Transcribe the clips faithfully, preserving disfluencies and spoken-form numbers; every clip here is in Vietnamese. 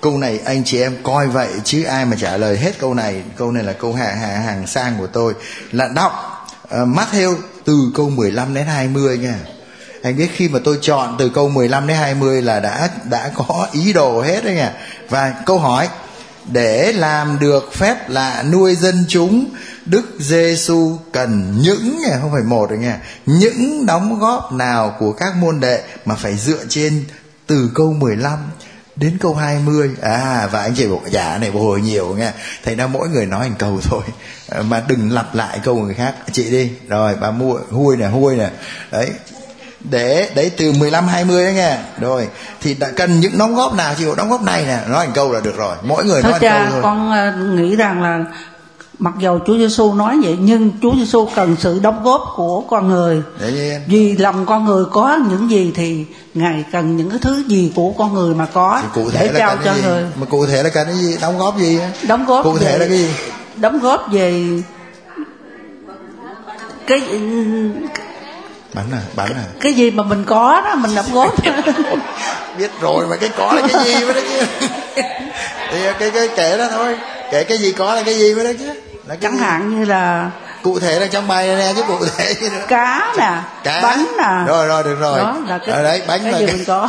câu này anh chị em coi vậy chứ ai mà trả lời hết câu này. Câu này là câu hàng hàng, hàng sang của tôi. Là đọc uh, Matthew từ câu mười lăm đến hai mươi nha. Anh biết khi mà tôi chọn từ câu mười lăm đến hai mươi là đã đã có ý đồ hết đấy nha. Và câu hỏi: để làm được phép lạ nuôi dân chúng, Đức Giêsu cần những, không phải một rồi nha, những đóng góp nào của các môn đệ mà phải dựa trên từ câu mười lăm đến câu hai mươi. À, và anh chị bảo dạ này bồi nhiều nha, thành ra mỗi người nói một câu thôi, mà đừng lặp lại câu người khác. Chị đi, rồi bà mua hui nè, hui nè, đấy, để đấy từ mười lăm hai mươi đó nha. Rồi thì đã cần những đóng góp nào, chị bảo đóng góp này nè, nói một câu là được rồi, mỗi người thôi nói một câu thôi. Con uh, nghĩ rằng là mặc dầu Chúa Giêsu nói vậy, nhưng Chúa Giêsu cần sự đóng góp của con người. Vì lòng con người có những gì thì Ngài cần những cái thứ gì của con người mà có để trao cho người. Mà cụ thể là cần cái gì? Đóng góp gì? Đóng góp cụ thể về, là cái gì? Đóng góp về cái bánh à, bánh à. Cái gì mà mình có đó mình đóng góp. Biết rồi mà cái có là cái gì mới đó chứ. Thì cái cái kể đó thôi. Kể cái gì có là cái gì mới đó chứ. Là chẳng gì? Hạn như là cụ thể là trong bài này nè, chứ cụ thể gì nữa. Cá nè, cá. Bánh nè. Rồi rồi được rồi. Đó là cái, ở đấy bánh cái là gì cái... mình có.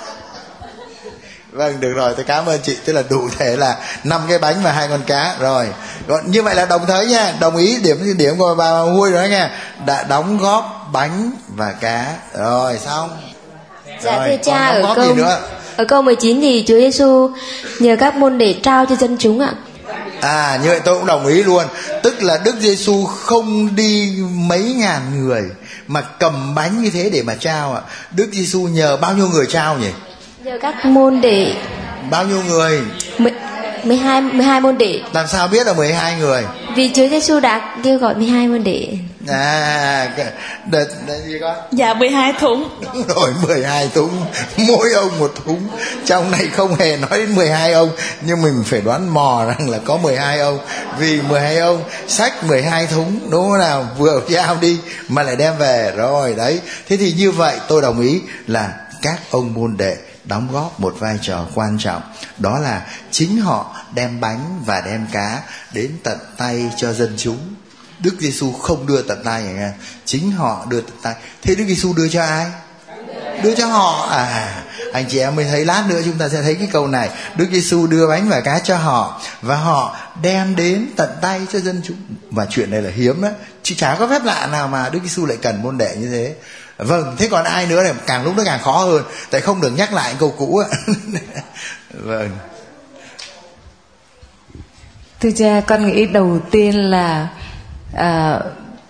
Vâng, được rồi, tôi cảm ơn chị. Tức là đủ thể là năm cái bánh và hai con cá. Rồi, rồi như vậy là đồng thời nha. Đồng ý điểm điểm của bà Huy rồi đó nha. Đã đóng góp bánh và cá. Rồi xong. Dạ thưa cha, ở câu ở câu mười chín thì Chúa Giêsu nhờ các môn để trao cho dân chúng ạ. À, như vậy tôi cũng đồng ý luôn. Tức là Đức Giêsu không đi mấy ngàn người mà cầm bánh như thế để mà trao ạ. Đức Giêsu nhờ bao nhiêu người trao nhỉ? Nhờ các môn đệ. Bao nhiêu người? mười hai mười hai môn đệ. Làm sao biết là mười hai người? Vì Chúa Giêsu đã kêu gọi mười hai môn đệ. À, đợt, đợt gì con? Dạ mười hai thúng. Đúng rồi, mười hai thúng, mỗi ông một thúng. Trong này không hề nói đến mười hai ông, nhưng mình phải đoán mò rằng là có mười hai ông. Vì mười hai ông xách mười hai thúng, đúng không nào? Vừa giao đi mà lại đem về. Rồi đấy. Thế thì như vậy tôi đồng ý là các ông môn đệ đóng góp một vai trò quan trọng. Đó là chính họ đem bánh và đem cá đến tận tay cho dân chúng. Đức Giêsu không đưa tận tay nha, chính họ đưa tận tay. Thế Đức Giêsu đưa cho ai? Đưa cho họ. À, anh chị em mới thấy, lát nữa chúng ta sẽ thấy cái câu này. Đức Giêsu đưa bánh và cá cho họ và họ đem đến tận tay cho dân chúng. Và chuyện này là hiếm đó, chứ chả có phép lạ nào mà Đức Giêsu lại cần môn đệ như thế. Vâng, thế còn ai nữa này càng lúc nó càng khó hơn, tại không được nhắc lại câu cũ á. Vâng. Thưa cha, con nghĩ đầu tiên là à,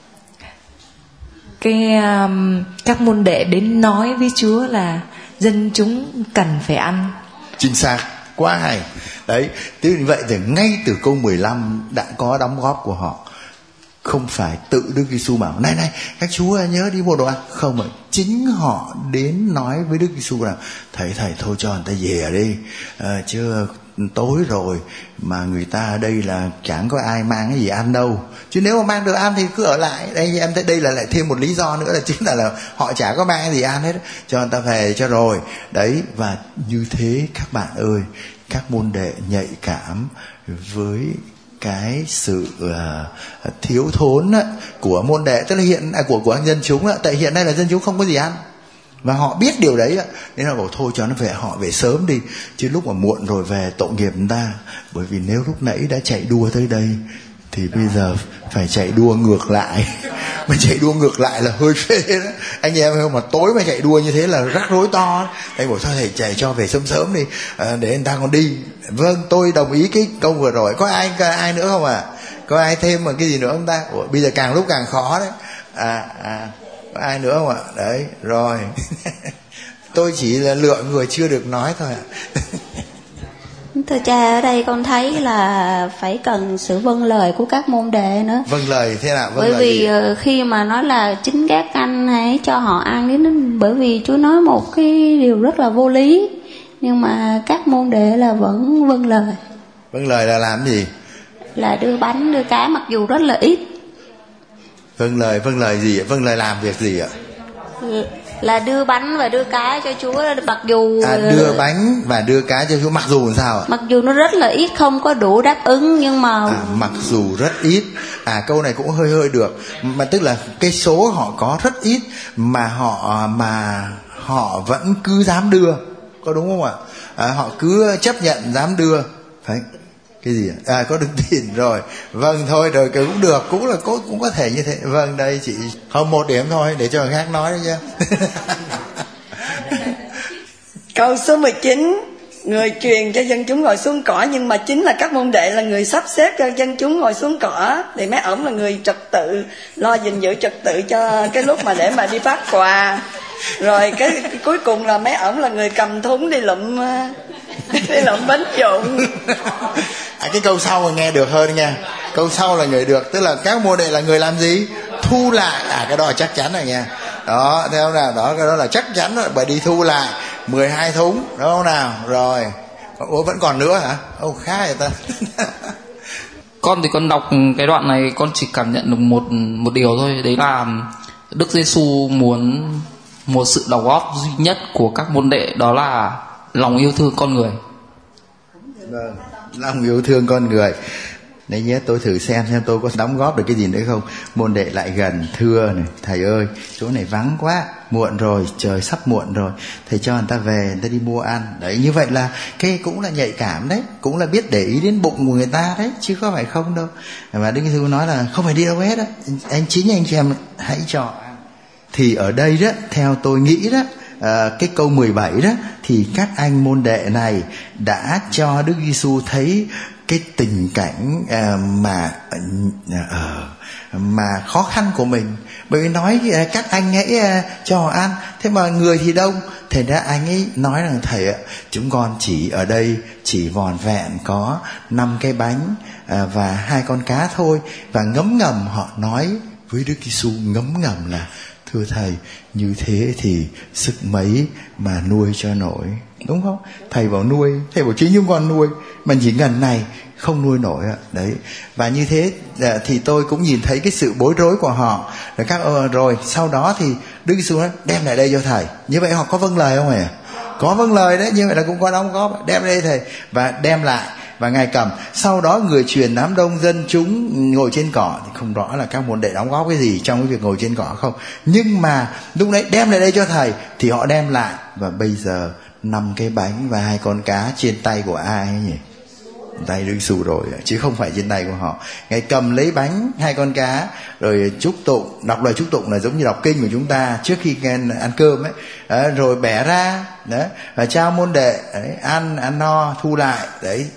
cái um, các môn đệ đến nói với Chúa là dân chúng cần phải ăn. Chính xác, quá hay. Đấy, thế như vậy thì ngay từ câu mười lăm đã có đóng góp của họ. Không phải tự Đức Giêsu bảo này này các chú nhớ đi mua đồ ăn, không, rồi chính họ đến nói với Đức Giêsu là thầy thầy thôi cho người ta về đi, à, chứ tối rồi mà người ta ở đây là chẳng có ai mang cái gì ăn đâu, chứ nếu mà mang được ăn thì cứ ở lại đây. Em thấy đây là lại thêm một lý do nữa, là chính là, là họ chả có mang cái gì ăn hết, cho người ta về cho rồi đấy. Và như thế các bạn ơi, các môn đệ nhạy cảm với cái sự uh, thiếu thốn á, của môn đệ, tức là hiện à, của của dân chúng á, tại hiện nay là dân chúng không có gì ăn và họ biết điều đấy á, nên là bảo thôi cho nó về, họ về sớm đi, chứ lúc mà muộn rồi về tội nghiệp người ta. Bởi vì nếu lúc nãy đã chạy đua tới đây thì bây giờ phải chạy đua ngược lại. Mà chạy đua ngược lại là hơi phê đó anh em không, mà tối mà chạy đua như thế là rắc rối to. Anh bảo thôi thầy chạy cho về sớm sớm đi, à, để người ta còn đi. Vâng, tôi đồng ý cái câu vừa rồi. Có ai có ai nữa không à? Có ai thêm một cái gì nữa không ta? Ủa, bây giờ càng lúc càng khó đấy. À à có ai nữa không ạ? Đấy, rồi. Tôi chỉ là lựa người chưa được nói thôi ạ. Thưa cha, ở đây con thấy là phải cần sự vâng lời của các môn đệ nữa. Vâng lời thế nào? Vâng bởi lời vì gì? Khi mà nói là chính các anh hãy cho họ ăn đến, bởi vì Chúa nói một cái điều rất là vô lý, nhưng mà các môn đệ là vẫn vâng lời. Vâng lời là làm gì? Là đưa bánh đưa cá mặc dù rất là ít. Vâng lời, vâng lời gì ạ? Vâng lời làm việc gì ạ? là đưa bánh và đưa cá cho Chúa, mặc dù à, đưa bánh và đưa cá cho Chúa, mặc dù làm sao ạ? Mặc dù nó rất là ít, không có đủ đáp ứng, nhưng mà à, mặc dù rất ít. À, câu này cũng hơi hơi được, mà tức là cái số họ có rất ít mà họ mà họ vẫn cứ dám đưa, có đúng không ạ? À, họ cứ chấp nhận dám đưa, phải cái gì ạ? À, có được tiền rồi, vâng thôi rồi cũng được, cũng là cũng, cũng có thể như thế. Vâng, đây chị không, một điểm thôi để cho người khác nói đấy chứ. Câu số mười chín, người truyền cho dân chúng ngồi xuống cỏ, nhưng mà chính là các môn đệ là người sắp xếp cho dân chúng ngồi xuống cỏ, thì mấy ổng là người trật tự, lo gìn giữ trật tự cho cái lúc mà để mà đi phát quà. Rồi cái, cái cuối cùng là mấy ổng là người cầm thúng đi lụm đi lụm bánh trộn. À, cái câu sau mà nghe được hơn nha. Câu sau là người được, tức là các môn đệ là người làm gì? Thu lại. À, cái đó là chắc chắn rồi nha. Đó, theo nào đó, cái đó là chắc chắn rồi, bởi đi thu lại mười hai thúng, đúng không nào? Rồi. Ủa, vẫn còn nữa hả? Ô, khá vậy ta. Con thì con đọc cái đoạn này con chỉ cảm nhận được một một điều thôi, đấy là Đức Giêsu muốn một sự đóng góp duy nhất của các môn đệ, đó là lòng yêu thương con người. Vâng, lòng yêu thương con người. Đấy nhé, tôi thử xem xem tôi có đóng góp được cái gì nữa không. Môn đệ lại gần, thưa này, thầy ơi, chỗ này vắng quá, muộn rồi, trời sắp muộn rồi, thầy cho người ta về, người ta đi mua ăn. Đấy, như vậy là cái cũng là nhạy cảm đấy, cũng là biết để ý đến bụng của người ta đấy, chứ có phải không đâu. Và Đức Giêsu nói là không phải đi đâu hết á, anh chính anh chị em hãy cho. Thì ở đây đó, theo tôi nghĩ đó, à, cái câu mười bảy đó, thì các anh môn đệ này đã cho Đức Giêsu thấy cái tình cảnh à, mà à, mà khó khăn của mình. Bởi vì nói à, các anh hãy à, cho họ ăn, thế mà người thì đông. Thế ra anh ấy nói rằng thầy ạ, chúng con chỉ ở đây chỉ vòn vẹn có năm cái bánh à, và hai con cá thôi. Và ngấm ngầm họ nói với Đức Giêsu, ngấm ngầm là thưa thầy, như thế thì sức mấy mà nuôi cho nổi, đúng không? Thầy bảo nuôi, thầy bảo chính chúng con nuôi, mà chỉ ngần này không nuôi nổi ạ. Đấy, và như thế thì tôi cũng nhìn thấy cái sự bối rối của họ. Rồi các rồi sau đó thì Đức Giêsu nói đem lại đây cho thầy. Như vậy họ có vâng lời không hề? Có vâng lời đấy, như vậy là cũng có đóng góp. Đem đây thầy, và đem lại. Và Ngài cầm. Sau đó người truyền đám đông dân chúng ngồi trên cỏ, thì không rõ là các môn đệ đóng góp cái gì trong cái việc ngồi trên cỏ không. Nhưng mà lúc đấy đem lại đây cho thầy, thì họ đem lại. Và bây giờ năm cái bánh và hai con cá trên tay của ai nhỉ? Tay Đức Giêsu rồi, chứ không phải trên tay của họ. Ngài cầm lấy bánh, hai con cá, rồi chúc tụng, đọc lời chúc tụng là giống như đọc kinh của chúng ta trước khi ăn cơm ấy, à, rồi bẻ ra, đấy, và trao môn đệ, đấy, ăn, ăn no, thu lại, đấy.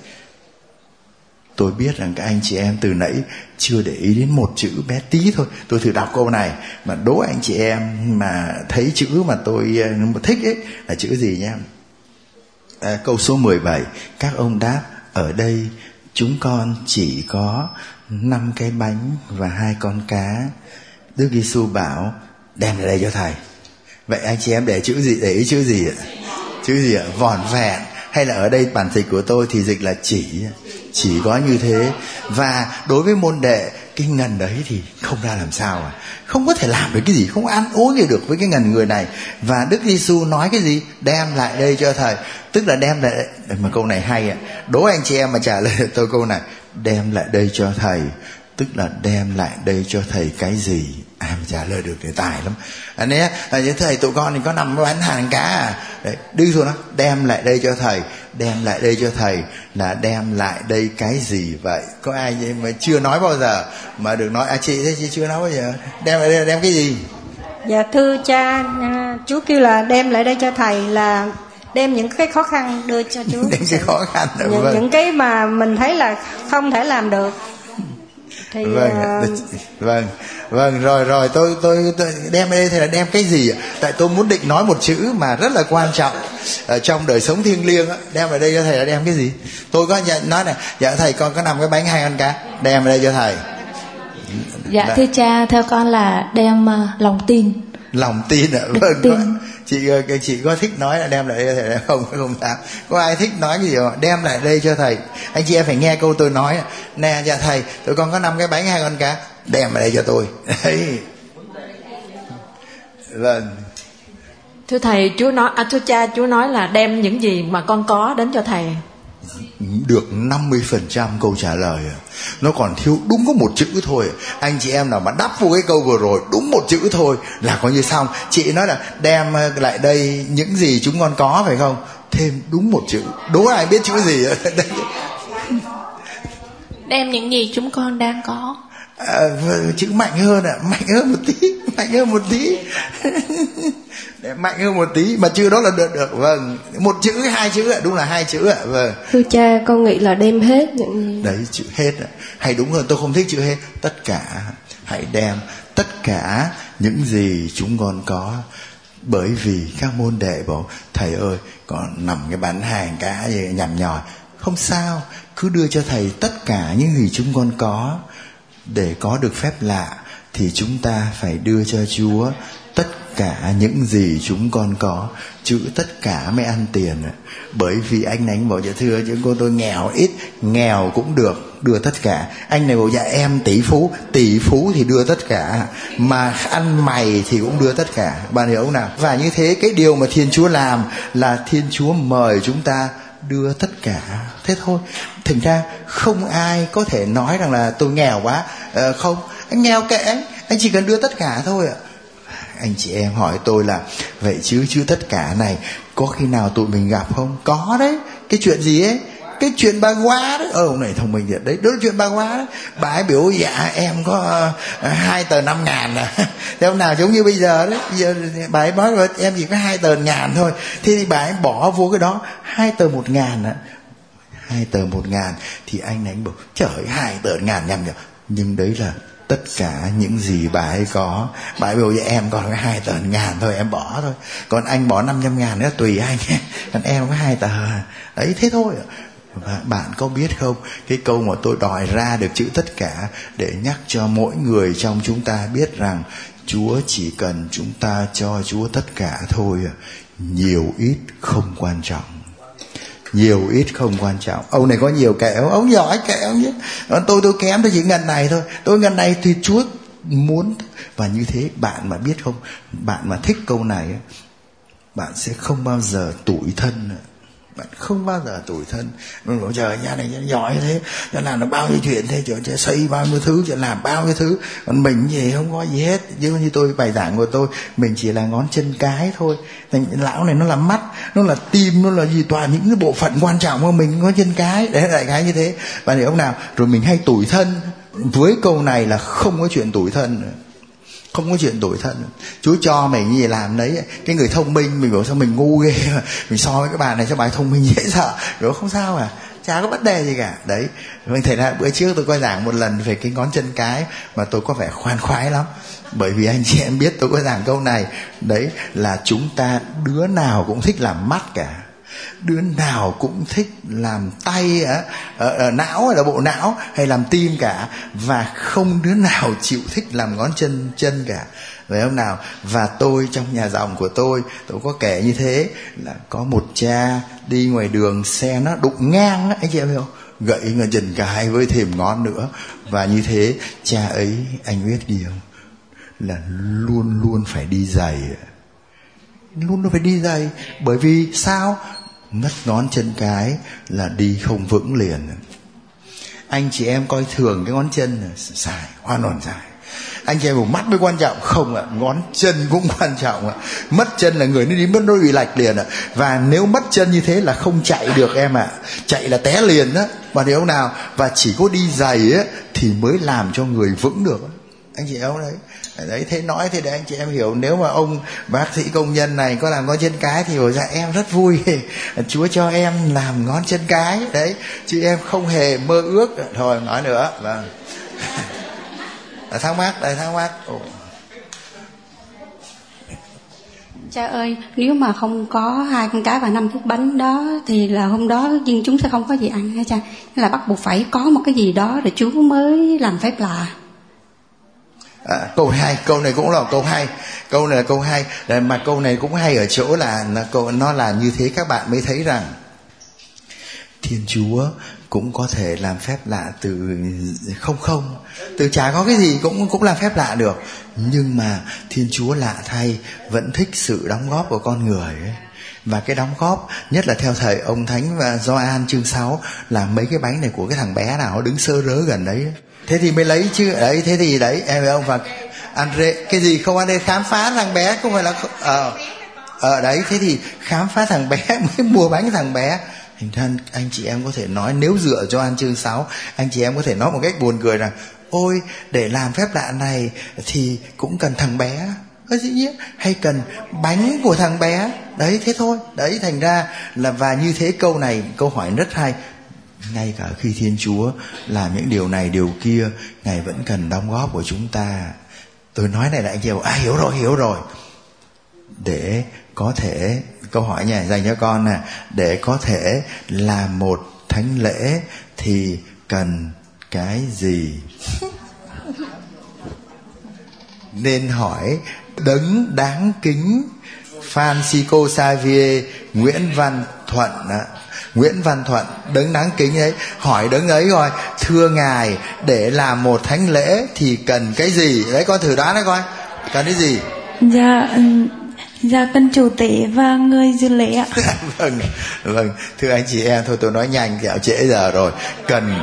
Tôi biết rằng các anh chị em từ nãy chưa để ý đến một chữ bé tí thôi. Tôi thử đọc câu này mà đố anh chị em mà thấy chữ mà tôi thích ấy là chữ gì nhé. À, câu số mười bảy, các ông đáp, ở đây chúng con chỉ có năm cái bánh và hai con cá. Đức Giêsu bảo đem lại đây cho thầy. Vậy anh chị em để chữ gì, để ý chữ gì ạ? Chữ gì ạ? Vỏn vẹn. Hay là ở đây bản dịch của tôi thì dịch là chỉ. Chỉ có như thế. Và đối với môn đệ, cái ngần đấy thì không ra làm sao à. Không có thể làm được cái gì, không ăn uống gì được với cái ngần người này. Và Đức Giêsu nói cái gì? Đem lại đây cho thầy. Tức là đem lại đây. Mà câu này hay ạ. Đố anh chị em mà trả lời tôi câu này, đem lại đây cho thầy, tức là đem lại đây cho thầy cái gì? Ai mà trả lời được thì tài lắm. Anh ấy, như thầy tụi con thì có năm cái bánh hàng cá à. Đấy, Đức Giêsu nói đem lại đây cho thầy. Đem lại đây cho thầy là đem lại đây cái gì vậy? Có ai mà chưa nói bao giờ mà được nói? À chị, thế chị chưa nói bao giờ. Đem lại đây là đem cái gì? Dạ thưa cha, chú kêu là đem lại đây cho thầy là đem những cái khó khăn đưa cho chú. Đem cái khó khăn đó, những, vâng. những cái mà mình thấy là không thể làm được thì vâng, uh... vâng, vâng, rồi rồi tôi tôi, tôi đem đây thì là đem cái gì ạ? Tại tôi muốn định nói một chữ mà rất là quan trọng ở trong đời sống thiêng liêng á. Đem ở đây cho thầy là đem cái gì? Tôi có nói này, dạ thầy con có năm cái bánh hai con cá, đem ở đây cho thầy. Dạ Đã. Thưa cha, theo con là đem uh, lòng tin. Lòng tin ạ? Vâng, tin. Có, chị chị có thích nói là đem lại đây cho thầy không? Không sao. Có ai thích nói cái gì không? Đem lại đây cho thầy. Anh chị em phải nghe câu tôi nói nè, dạ thầy, tụi con có năm cái bánh hai con cá, đem lại đây cho tôi. Đấy. Vâng. Thưa thầy, Chúa nói, à, thưa cha, Chúa nói là đem những gì mà con có đến cho thầy. Được năm mươi phần trăm câu trả lời. Nó còn thiếu đúng có một chữ thôi. Anh chị em nào mà đắp vô cái câu vừa rồi đúng một chữ thôi là coi như xong. Chị nói là đem lại đây những gì chúng con có, phải không? Thêm đúng một chữ. Đố ai biết chữ gì? Đem những gì chúng con đang có. À, chữ mạnh hơn ạ, à. Mạnh hơn một tí, mạnh hơn một tí. Mạnh hơn một tí mà chữ đó là được được. Vâng, một chữ hai chữ ạ, đúng là hai chữ ạ. Vâng. Thưa cha, con nghĩ là đem hết những... Đấy, chữ hết ạ. Hay đúng hơn, tôi không thích chữ hết. Tất cả, hãy đem tất cả những gì chúng con có. Bởi vì các môn đệ bảo thầy ơi, còn nằm cái bán hàng cá gì nhằm nhòi. Không sao, cứ đưa cho thầy tất cả những gì chúng con có. Để có được phép lạ thì chúng ta phải đưa cho Chúa tất cả những gì chúng con có. Chữ tất cả mới ăn tiền. Bởi vì anh này anh bảo dạ thưa chứ cô tôi nghèo ít, nghèo cũng được, đưa tất cả. Anh này bảo dạ em tỷ phú, tỷ phú thì đưa tất cả, mà ăn mày thì cũng đưa tất cả. Bạn hiểu không nào? Và như thế cái điều mà Thiên Chúa làm là Thiên Chúa mời chúng ta đưa tất cả. Thế thôi. Thành ra không ai có thể nói rằng là tôi nghèo quá. à, Không, anh nghèo kệ anh, anh chỉ cần đưa tất cả thôi ạ. Anh chị em hỏi tôi là vậy chứ chứ tất cả này có khi nào tụi mình gặp không? Có đấy. Cái chuyện gì ấy? Cái chuyện bà Quá đấy. Ờ ông này thông minh thiệt đấy. Đó là chuyện bà Quá đấy. Bà ấy biểu dạ em có uh, hai tờ năm ngàn à. Thế hôm nào giống như bây giờ đấy. Giờ bà ấy nói rồi em chỉ có hai tờ ngàn thôi. Thế thì bà ấy bỏ vô cái đó hai tờ một ngàn à. Hai tờ một ngàn. Thì anh này anh bảo trời hai tờ ngàn nhầm nhỉ. Nhưng đấy là tất cả những gì bà ấy có. Bà ấy bảo vậy em còn có hai tờ ngàn thôi em bỏ thôi. Còn anh bỏ năm trăm ngàn nữa tùy anh. Còn em có hai tờ. Đấy thế thôi. Và bạn có biết không, cái câu mà tôi đòi ra được chữ tất cả để nhắc cho mỗi người trong chúng ta biết rằng Chúa chỉ cần chúng ta cho Chúa tất cả thôi. Nhiều ít không quan trọng. Nhiều ít không quan trọng. Ông này có nhiều kẹo, ông giỏi kẹo nhé. Tôi tôi kém, tôi chỉ ngần này thôi. Tôi ngần này thì Chúa muốn. Và như thế bạn mà biết không, bạn mà thích câu này, bạn sẽ không bao giờ tủi thân. Bạn không bao giờ tủi thân. Mình bảo trời nhà này giỏi thế, cho làm nó bao nhiêu chuyện thế, cho xây bao nhiêu thứ, cho làm bao nhiêu thứ. Còn mình gì không có gì hết. Như như tôi bài giảng của tôi, mình chỉ là ngón chân cái thôi. Thành lão này nó là mắt, nó là tim, nó là gì, toàn những cái bộ phận quan trọng của mình, ngón chân cái. Đấy là cái như thế. Và hiểu không nào? Rồi mình hay tủi thân. Với câu này là không có chuyện tủi thân nữa. Không có chuyện tủi thân. Chúa cho mình như vậy làm đấy. Cái người thông minh mình bảo sao mình ngu ghê mà. Mình so với cái bà này cho bà ấy thông minh dễ sợ. Rồi không sao à, chả có vấn đề gì cả. Đấy, mình thấy là bữa trước tôi có giảng một lần về cái ngón chân cái mà tôi có vẻ khoan khoái lắm. Bởi vì anh chị em biết tôi có giảng câu này. Đấy là chúng ta đứa nào cũng thích làm mắt cả, đứa nào cũng thích làm tay ở, ở, ở não hay là bộ não hay làm tim cả, và không đứa nào chịu thích làm ngón chân chân cả, phải không nào? Và tôi trong nhà dòng của tôi tôi có kể như thế là có một cha đi ngoài đường, xe nó đụng ngang á, anh chị em hiểu không, gậy ngón chân cái với thêm ngón nữa. Và như thế cha ấy, anh biết gì không, là luôn luôn phải đi giày, luôn luôn phải đi giày. Bởi vì sao? Mất ngón chân cái là đi không vững liền. Anh chị em coi thường cái ngón chân, sai, hoàn toàn sai. Anh chị em bảo mắt mới quan trọng, không ạ, à, ngón chân cũng quan trọng ạ. À. Mất chân là người nó đi mất, nó bị lạch liền ạ. À. Và nếu mất chân như thế là không chạy được em ạ. À. Chạy là té liền đó, bạn hiểu không nào? Và chỉ có đi giày á thì mới làm cho người vững được. Anh chị em đấy. Đấy, thế nói thế để anh chị em hiểu. Nếu mà ông bác sĩ công nhân này có làm ngón chân cái thì bảo dạ em rất vui, Chúa cho em làm ngón chân cái đấy, chứ em không hề mơ ước. Thôi nói nữa. Vâng. Là thắc mắc, đây thắc mắc. Ồ. Cha ơi, nếu mà không có hai con cái và năm chiếc bánh đó thì là hôm đó dân chúng sẽ không có gì ăn hả cha? Nên là bắt buộc phải có một cái gì đó để Chúa mới làm phép lạ. À, câu hai, câu này cũng là câu hay, câu này là câu hay, mà câu này cũng hay ở chỗ là, là câu, nó là như thế các bạn mới thấy rằng Thiên Chúa cũng có thể làm phép lạ từ không không, từ chả có cái gì cũng cũng làm phép lạ được. Nhưng mà Thiên Chúa lạ thay vẫn thích sự đóng góp của con người ấy. Và cái đóng góp nhất là theo thầy ông Thánh và Gioan chương sáu là mấy cái bánh này của cái thằng bé nào đứng sơ rớ gần đấy, thế thì mới lấy chứ. Đấy, thế thì đấy em thấy không? Và Andre cái gì không, Andre khám phá thằng bé không phải là ờ ờ đấy, thế thì khám phá thằng bé mới mua bánh thằng bé. Hình thân anh chị em có thể nói, nếu dựa cho Gioan chương sáu, anh chị em có thể nói một cách buồn cười rằng ôi để làm phép lạ này thì cũng cần thằng bé, ờ, dĩ nhiên, hay cần bánh của thằng bé. Đấy, thế thôi. Đấy, thành ra là, và như thế câu này, câu hỏi rất hay. Ngay cả khi Thiên Chúa làm những điều này điều kia, Ngài vẫn cần đóng góp của chúng ta. Tôi nói này là anh chị bảo, à hiểu rồi, hiểu rồi. Để có thể, câu hỏi này dành cho con nè, để có thể làm một thánh lễ thì cần cái gì? Nên hỏi đấng đáng kính Francisco Xavier Nguyễn Văn Thuận đó. Nguyễn Văn Thuận, đấng đáng kính ấy, hỏi đấng ấy rồi, thưa Ngài, để làm một thánh lễ thì cần cái gì? Đấy, con thử đoán đấy coi, cần cái gì? Dạ, dạ cần chủ tế và người dự lễ ạ. Vâng, vâng, thưa anh chị em, thôi tôi nói nhanh kẹo trễ giờ rồi. Cần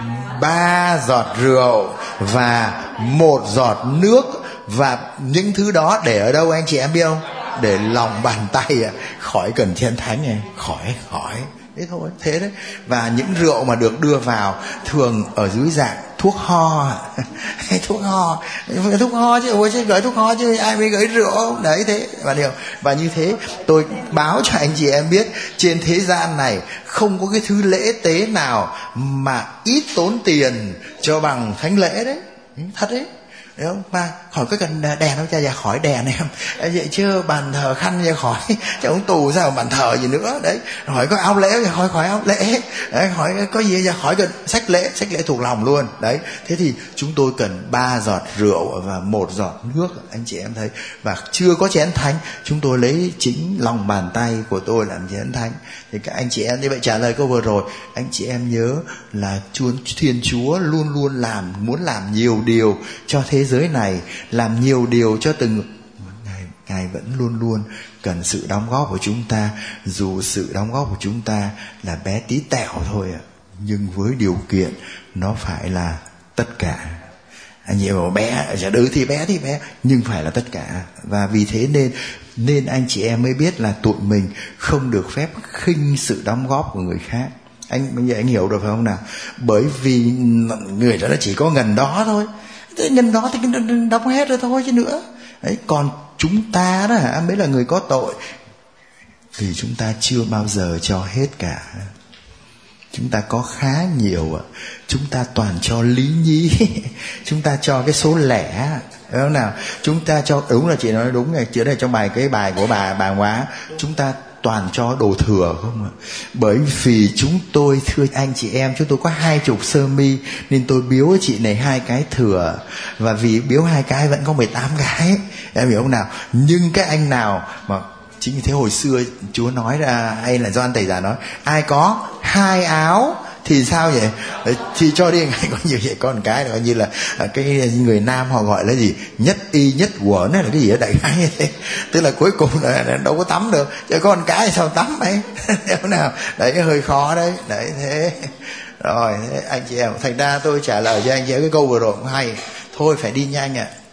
ba giọt rượu và một giọt nước. Và những thứ đó để ở đâu anh chị em biết không? Để lòng bàn tay à. Khỏi cần chén thánh này, khỏi khỏi thế thôi, thế đấy. Và những rượu mà được đưa vào thường ở dưới dạng thuốc ho hay thuốc ho, thuốc ho chứ, ôi chứ gửi thuốc ho chứ ai mới gửi rượu đấy. Thế và điều và như thế tôi báo cho anh chị em biết, trên thế gian này không có cái thứ lễ tế nào mà ít tốn tiền cho bằng thánh lễ đấy, thật đấy. Đấy không? Mà khỏi có cần đèn không cha? Dạ khỏi đèn em vậy chứ bàn thờ khăn ra khỏi, chứ ông tù sao bàn thờ gì nữa. Đấy, hỏi có áo lễ thì khỏi khỏi áo lễ. Đấy, hỏi có gì ra khỏi cần sách lễ, sách lễ thuộc lòng luôn. Đấy, thế thì chúng tôi cần ba giọt rượu và một giọt nước, anh chị em thấy. Và chưa có chén thánh, chúng tôi lấy chính lòng bàn tay của tôi làm chén thánh. Thì các anh chị em như vậy trả lời câu vừa rồi, anh chị em nhớ là Chúa Thiên Chúa luôn luôn làm, muốn làm nhiều điều cho thế giới này, làm nhiều điều cho từng Ngài, Ngài vẫn luôn luôn cần sự đóng góp của chúng ta, dù sự đóng góp của chúng ta là bé tí tẹo thôi ạ, nhưng với điều kiện nó phải là tất cả. Anh chị bảo bé, chả đứa thì bé thì bé, nhưng phải là tất cả. Và vì thế nên nên anh chị em mới biết là tụi mình không được phép khinh sự đóng góp của người khác. Anh bây giờ anh hiểu được phải không nào? Bởi vì người đó chỉ có ngần đó thôi, thế ngần đó thì đóng hết rồi thôi chứ nữa. Đấy, còn chúng ta đó hả, mới là người có tội, vì chúng ta chưa bao giờ cho hết cả. Chúng ta có khá nhiều, chúng ta toàn cho lý nhí, chúng ta cho cái số lẻ, đúng không nào? Chúng ta cho, đúng là chị nói đúng này, chị đây trong bài cái bài của bà bà Hóa, chúng ta toàn cho đồ thừa không ạ? Bởi vì chúng tôi, thưa anh chị em, chúng tôi có hai chục sơ mi nên tôi biếu chị này hai cái thừa, và vì biếu hai cái vẫn có mười tám cái, em hiểu không nào? Nhưng cái anh nào mà chính như thế, hồi xưa Chúa nói ra, hay là Gioan Tẩy Giả nói, ai có hai áo thì sao vậy? Thì cho đi, ngày có nhiều vậy, con cái coi như là cái người Nam họ gọi là gì, nhất y nhất quẩn là cái gì đó đại khái như thế, tức là cuối cùng là đâu có tắm được, cho con cái sao tắm ấy. Thế nào đấy, hơi khó đấy. Đấy, thế rồi thế anh chị em, thành ra tôi trả lời cho anh chị em cái câu vừa rồi cũng hay thôi, phải đi nhanh ạ. À.